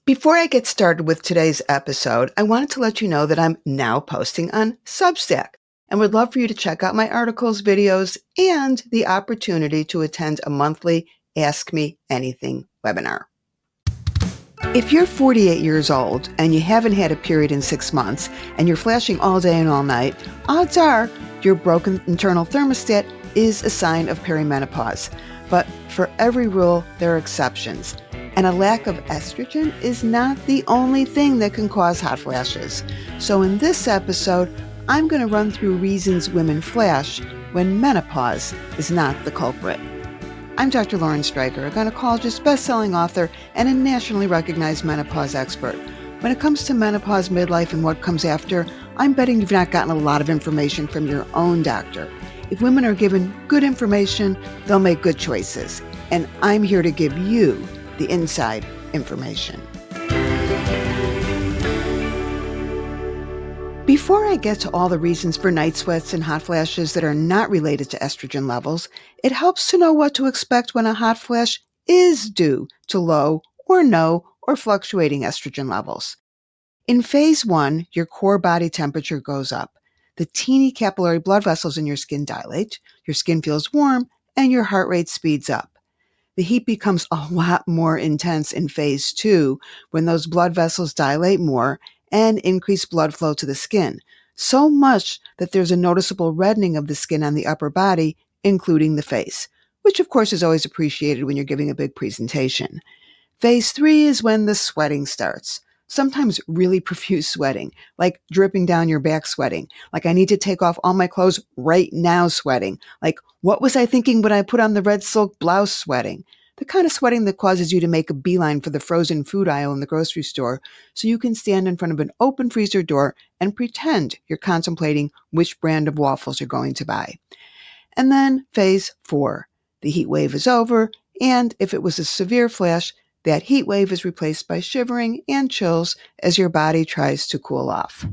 Before I get started with today's episode, I wanted to let you know that I'm now posting on Substack and would love for you to check out my articles, videos, and the opportunity to attend a monthly Ask Me Anything webinar. If you're 48 years old and you haven't had a period in 6 months and you're flashing all day and all night, odds are your broken internal thermostat is a sign of perimenopause. But for every rule, there are exceptions. And a lack of estrogen is not the only thing that can cause hot flashes. So in this episode, I'm going to run through reasons women flash when menopause is not the culprit. I'm Dr. Lauren Streicher, a gynecologist, best-selling author, and a nationally recognized menopause expert. When it comes to menopause, midlife, and what comes after, I'm betting you've not gotten a lot of information from your own doctor. If women are given good information, they'll make good choices. And I'm here to give you the inside information. Before I get to all the reasons for night sweats and hot flashes that are not related to estrogen levels, it helps to know what to expect when a hot flash is due to low or no or fluctuating estrogen levels. In phase 1, your core body temperature goes up. The teeny capillary blood vessels in your skin dilate, your skin feels warm, and your heart rate speeds up. The heat becomes a lot more intense in phase 2 when those blood vessels dilate more and increase blood flow to the skin, so much that there's a noticeable reddening of the skin on the upper body, including the face, which of course is always appreciated when you're giving a big presentation. Phase 3 is when the sweating starts. Sometimes really profuse sweating, like dripping down your back sweating, like I need to take off all my clothes right now sweating, like what was I thinking when I put on the red silk blouse sweating? The kind of sweating that causes you to make a beeline for the frozen food aisle in the grocery store so you can stand in front of an open freezer door and pretend you're contemplating which brand of waffles you're going to buy. And then phase 4. The heat wave is over, and if it was a severe flash, that heat wave is replaced by shivering and chills as your body tries to cool off.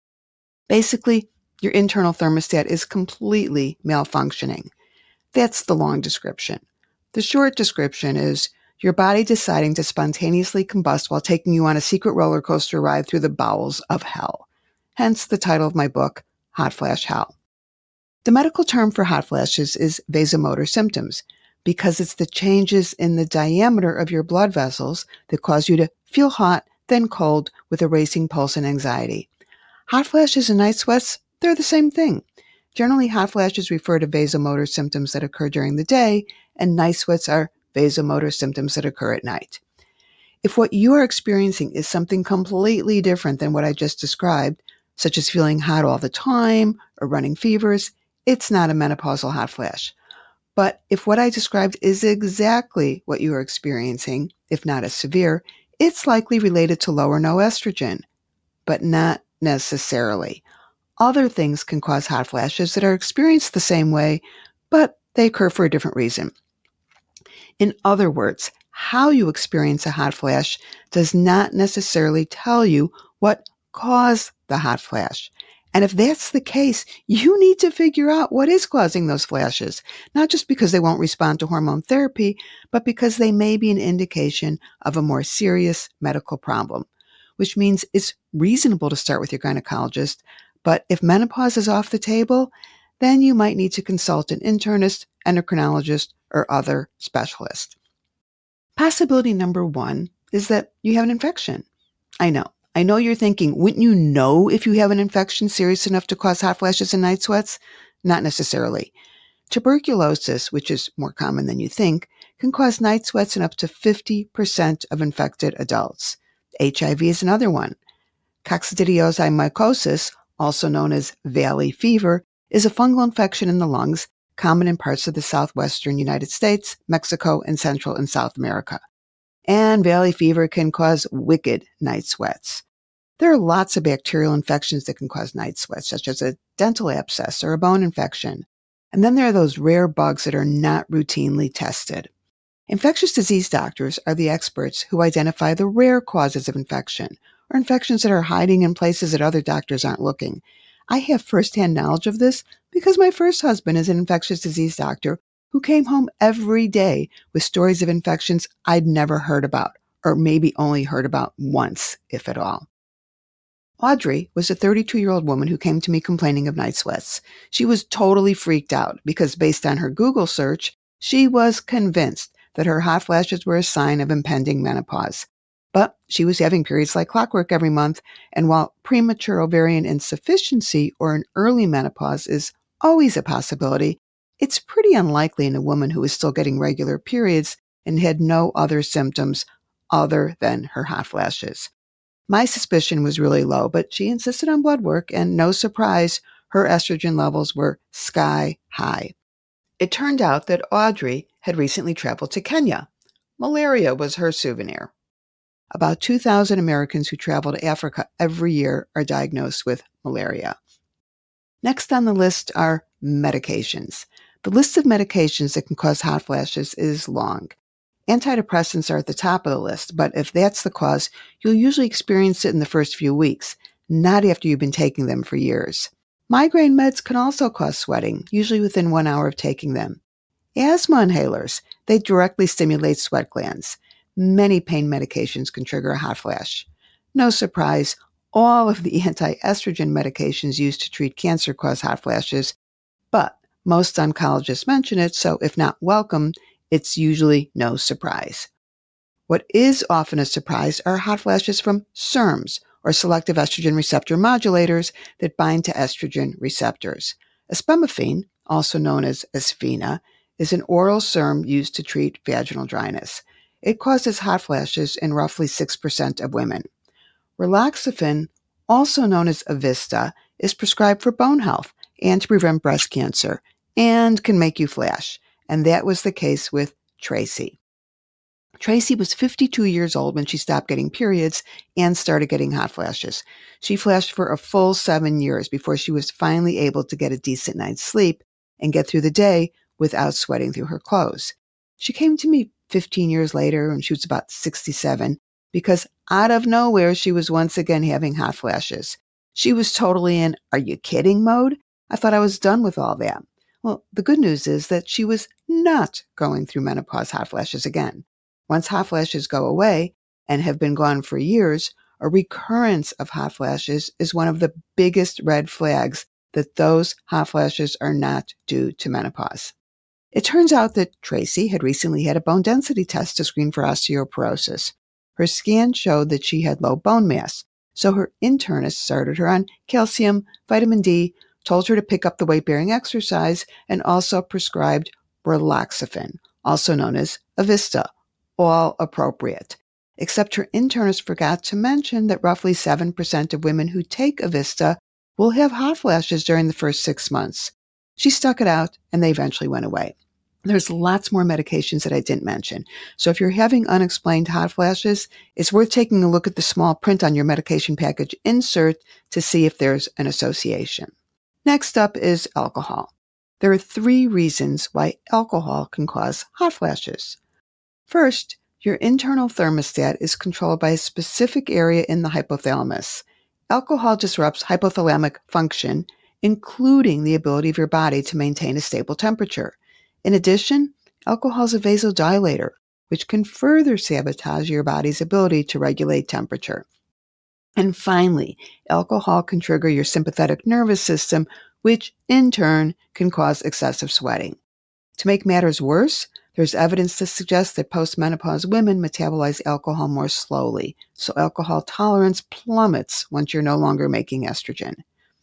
Basically, your internal thermostat is completely malfunctioning. That's the long description. The short description is your body deciding to spontaneously combust while taking you on a secret roller coaster ride through the bowels of hell. Hence the title of my book, Hot Flash Hell. The medical term for hot flashes is vasomotor symptoms because it's the changes in the diameter of your blood vessels that cause you to feel hot, then cold with a racing pulse and anxiety. Hot flashes and night sweats, they're the same thing. Generally, hot flashes refer to vasomotor symptoms that occur during the day, and night sweats are vasomotor symptoms that occur at night. If what you are experiencing is something completely different than what I just described, such as feeling hot all the time or running fevers, it's not a menopausal hot flash. But if what I described is exactly what you are experiencing, if not as severe, it's likely related to low or no estrogen, but not necessarily. Other things can cause hot flashes that are experienced the same way, but they occur for a different reason. In other words, how you experience a hot flash does not necessarily tell you what caused the hot flash. And if that's the case, you need to figure out what is causing those flashes, not just because they won't respond to hormone therapy, but because they may be an indication of a more serious medical problem, which means it's reasonable to start with your gynecologist. But if menopause is off the table, then you might need to consult an internist, endocrinologist, or other specialist. Possibility number 1 is that you have an infection. I know you're thinking, wouldn't you know if you have an infection serious enough to cause hot flashes and night sweats? Not necessarily. Tuberculosis, which is more common than you think, can cause night sweats in up to 50% of infected adults. HIV is another one. Coccidioidomycosis, also known as valley fever, is a fungal infection in the lungs, common in parts of the southwestern United States, Mexico, and Central and South America. And valley fever can cause wicked night sweats. There are lots of bacterial infections that can cause night sweats, such as a dental abscess or a bone infection. And then there are those rare bugs that are not routinely tested. Infectious disease doctors are the experts who identify the rare causes of infection, or infections that are hiding in places that other doctors aren't looking. I have firsthand knowledge of this because my first husband is an infectious disease doctor who came home every day with stories of infections I'd never heard about or maybe only heard about once, if at all. Audrey was a 32-year-old woman who came to me complaining of night sweats. She was totally freaked out because based on her Google search, she was convinced that her hot flashes were a sign of impending menopause. But she was having periods like clockwork every month, and while premature ovarian insufficiency or an early menopause is always a possibility, it's pretty unlikely in a woman who is still getting regular periods and had no other symptoms other than her hot flashes. My suspicion was really low, but she insisted on blood work, and no surprise, her estrogen levels were sky high. It turned out that Audrey had recently traveled to Kenya. Malaria was her souvenir. About 2,000 Americans who travel to Africa every year are diagnosed with malaria. Next on the list are medications. The list of medications that can cause hot flashes is long. Antidepressants are at the top of the list, but if that's the cause, you'll usually experience it in the first few weeks, not after you've been taking them for years. Migraine meds can also cause sweating, usually within 1 hour of taking them. Asthma inhalers, they directly stimulate sweat glands. Many pain medications can trigger a hot flash. No surprise, all of the anti-estrogen medications used to treat cancer cause hot flashes, but most oncologists mention it, so if not welcome, it's usually no surprise. What is often a surprise are hot flashes from SERMs, or selective estrogen receptor modulators that bind to estrogen receptors. Espemophene, also known as Esphena, is an oral SERM used to treat vaginal dryness. It causes hot flashes in roughly 6% of women. Raloxifene, also known as Avista, is prescribed for bone health and to prevent breast cancer, and can make you flash. And that was the case with Tracy. Tracy was 52 years old when she stopped getting periods and started getting hot flashes. She flashed for a full 7 years before she was finally able to get a decent night's sleep and get through the day without sweating through her clothes. She came to me 15 years later when she was about 67 because out of nowhere she was once again having hot flashes. She was totally in "are you kidding" mode. I thought I was done with all that. Well, the good news is that she was not going through menopause hot flashes again. Once hot flashes go away and have been gone for years, a recurrence of hot flashes is one of the biggest red flags that those hot flashes are not due to menopause. It turns out that Tracy had recently had a bone density test to screen for osteoporosis. Her scan showed that she had low bone mass, so her internist started her on calcium, vitamin D, told her to pick up the weight-bearing exercise, and also prescribed raloxifene, also known as Avista, all appropriate. Except her internist forgot to mention that roughly 7% of women who take Avista will have hot flashes during the first 6 months. She stuck it out, and they eventually went away. There's lots more medications that I didn't mention. So if you're having unexplained hot flashes, it's worth taking a look at the small print on your medication package insert to see if there's an association. Next up is alcohol. There are 3 reasons why alcohol can cause hot flashes. First, your internal thermostat is controlled by a specific area in the hypothalamus. Alcohol disrupts hypothalamic function, including the ability of your body to maintain a stable temperature. In addition, alcohol is a vasodilator, which can further sabotage your body's ability to regulate temperature. And finally, alcohol can trigger your sympathetic nervous system, which in turn can cause excessive sweating. To make matters worse, there's evidence to suggest that postmenopause women metabolize alcohol more slowly, so alcohol tolerance plummets once you're no longer making estrogen.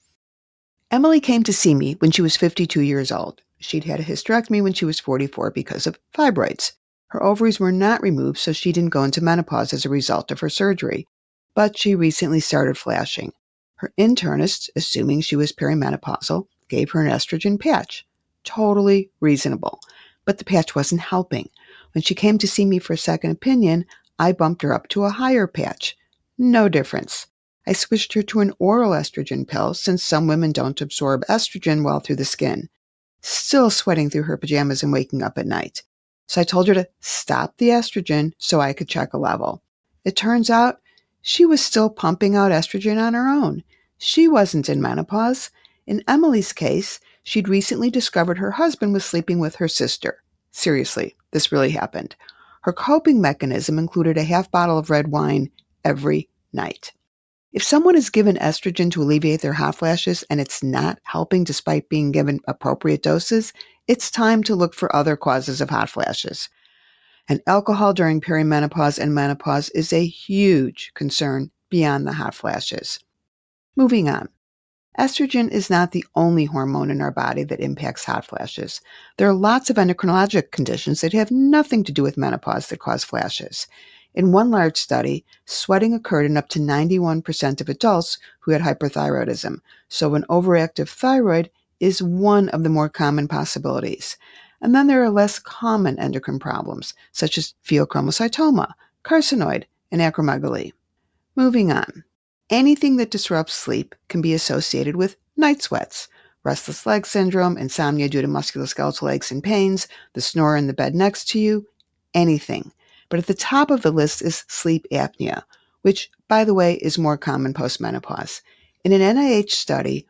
Emily came to see me when she was 52 years old. She'd had a hysterectomy when she was 44 because of fibroids. Her ovaries were not removed, so she didn't go into menopause as a result of her surgery. But she recently started flashing. Her internist, assuming she was perimenopausal, gave her an estrogen patch. Totally reasonable. But the patch wasn't helping. When she came to see me for a second opinion, I bumped her up to a higher patch. No difference. I switched her to an oral estrogen pill since some women don't absorb estrogen well through the skin. Still sweating through her pajamas and waking up at night. So I told her to stop the estrogen so I could check a level. It turns out she was still pumping out estrogen on her own. She wasn't in menopause. In Emily's case, she'd recently discovered her husband was sleeping with her sister. Seriously, this really happened. Her coping mechanism included a half bottle of red wine every night. If someone is given estrogen to alleviate their hot flashes and it's not helping despite being given appropriate doses, it's time to look for other causes of hot flashes. And alcohol during perimenopause and menopause is a huge concern beyond the hot flashes. Moving on. Estrogen is not the only hormone in our body that impacts hot flashes. There are lots of endocrinologic conditions that have nothing to do with menopause that cause flashes. In one large study, sweating occurred in up to 91% of adults who had hyperthyroidism, so an overactive thyroid is one of the more common possibilities. And then there are less common endocrine problems, such as pheochromocytoma, carcinoid, and acromegaly. Moving on. Anything that disrupts sleep can be associated with night sweats, restless leg syndrome, insomnia due to musculoskeletal aches and pains, the snorer in the bed next to you, anything. But at the top of the list is sleep apnea, which, by the way, is more common postmenopause. In an NIH study,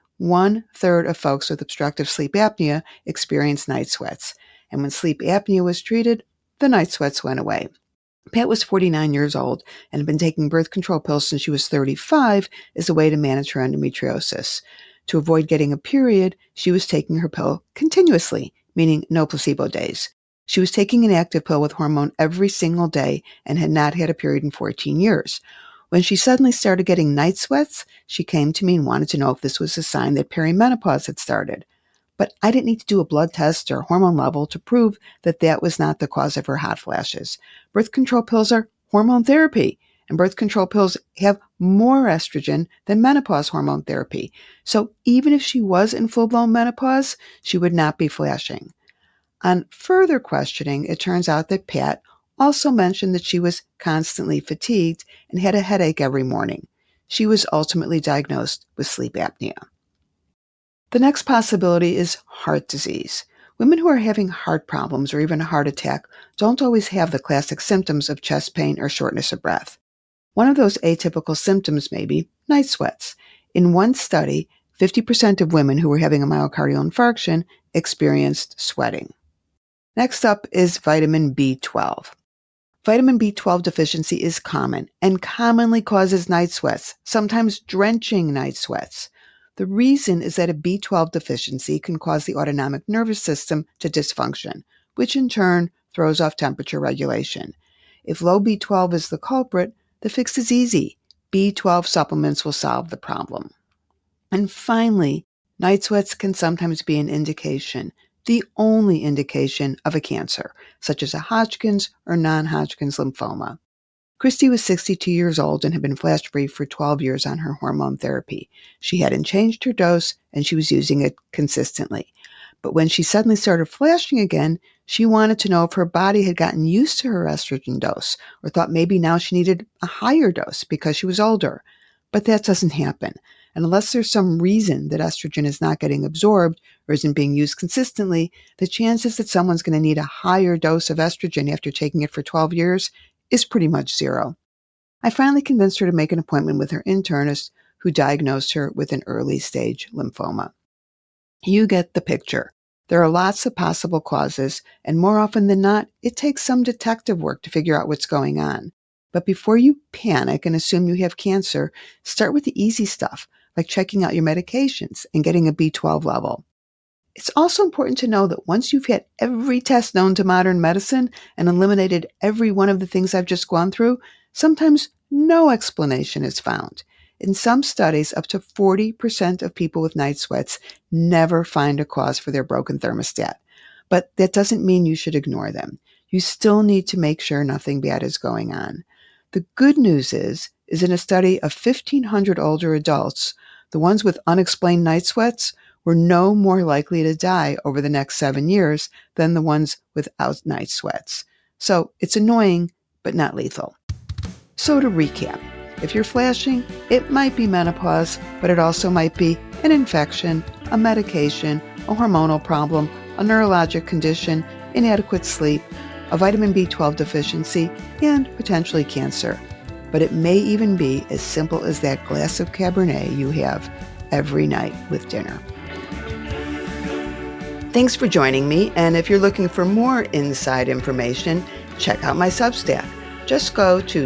1/3 of folks with obstructive sleep apnea experienced night sweats. And when sleep apnea was treated, the night sweats went away. Pat was 49 years old and had been taking birth control pills since she was 35 as a way to manage her endometriosis. To avoid getting a period, she was taking her pill continuously, meaning no placebo days. She was taking an active pill with hormone every single day and had not had a period in 14 years. When she suddenly started getting night sweats, she came to me and wanted to know if this was a sign that perimenopause had started. But I didn't need to do a blood test or hormone level to prove that that was not the cause of her hot flashes. Birth control pills are hormone therapy, and birth control pills have more estrogen than menopause hormone therapy. So even if she was in full-blown menopause, she would not be flashing. On further questioning, it turns out that Pat also mentioned that she was constantly fatigued and had a headache every morning. She was ultimately diagnosed with sleep apnea. The next possibility is heart disease. Women who are having heart problems or even a heart attack don't always have the classic symptoms of chest pain or shortness of breath. One of those atypical symptoms may be night sweats. In one study, 50% of women who were having a myocardial infarction experienced sweating. Next up is vitamin B12. Vitamin B12 deficiency is common and commonly causes night sweats, sometimes drenching night sweats. The reason is that a B12 deficiency can cause the autonomic nervous system to dysfunction, which in turn throws off temperature regulation. If low B12 is the culprit, the fix is easy. B12 supplements will solve the problem. And finally, night sweats can sometimes be an indication, the only indication of a cancer, such as a Hodgkin's or non-Hodgkin's lymphoma. Christy was 62 years old and had been flash-free for 12 years on her hormone therapy. She hadn't changed her dose, and she was using it consistently. But when she suddenly started flashing again, she wanted to know if her body had gotten used to her estrogen dose, or thought maybe now she needed a higher dose because she was older. But that doesn't happen. And unless there's some reason that estrogen is not getting absorbed or isn't being used consistently, the chances that someone's going to need a higher dose of estrogen after taking it for 12 years is pretty much zero. I finally convinced her to make an appointment with her internist, who diagnosed her with an early-stage lymphoma. You get the picture. There are lots of possible causes, and more often than not, it takes some detective work to figure out what's going on. But before you panic and assume you have cancer, start with the easy stuff, like checking out your medications and getting a B12 level. It's also important to know that once you've had every test known to modern medicine and eliminated every one of the things I've just gone through, sometimes no explanation is found. In some studies, up to 40% of people with night sweats never find a cause for their broken thermostat. But that doesn't mean you should ignore them. You still need to make sure nothing bad is going on. The good news is in a study of 1,500 older adults, the ones with unexplained night sweats were no more likely to die over the next 7 years than the ones without night sweats. So it's annoying, but not lethal. So to recap, if you're flashing, it might be menopause, but it also might be an infection, a medication, a hormonal problem, a neurologic condition, inadequate sleep, a vitamin B12 deficiency, and potentially cancer. But it may even be as simple as that glass of Cabernet you have every night with dinner. Thanks for joining me, and if you're looking for more inside information, check out my Substack. Just go to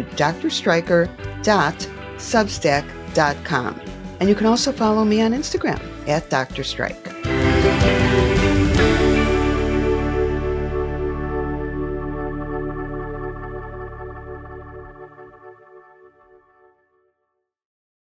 drstryker.substack.com. And you can also follow me on Instagram @drstrike.